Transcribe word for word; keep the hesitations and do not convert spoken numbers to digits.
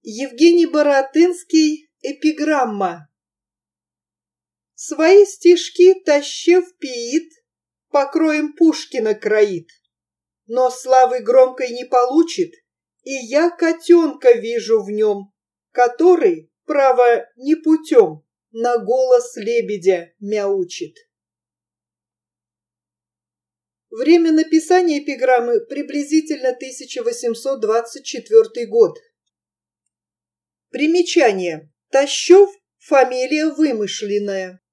Евгений Баратынский. Эпиграмма. Свои стишки Тащев пиит, покроем Пушкина кроит, но славы громкой не получит, и я котенка вижу в нем, который, право, не путем, на голос лебедя мяучит. Время написания эпиграммы приблизительно тысяча восемьсот двадцать четвёртый год. Примечание. Тащев – фамилия вымышленная.